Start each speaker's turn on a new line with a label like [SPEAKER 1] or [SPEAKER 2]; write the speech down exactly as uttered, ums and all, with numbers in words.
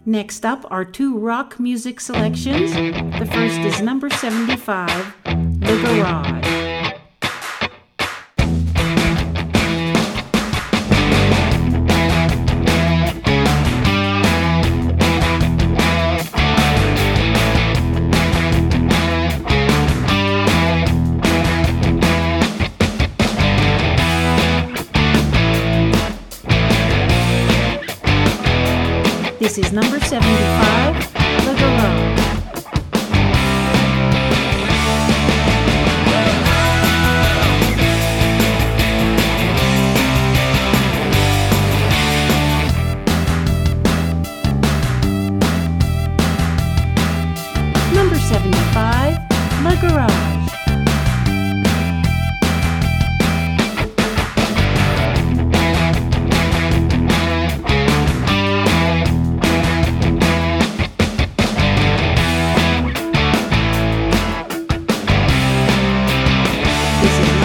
[SPEAKER 1] Next up are two rock music selections. The first is number seventy-five, The Garage. This is number seventy-five, The Garage. Number seventy-five, The Garage. This is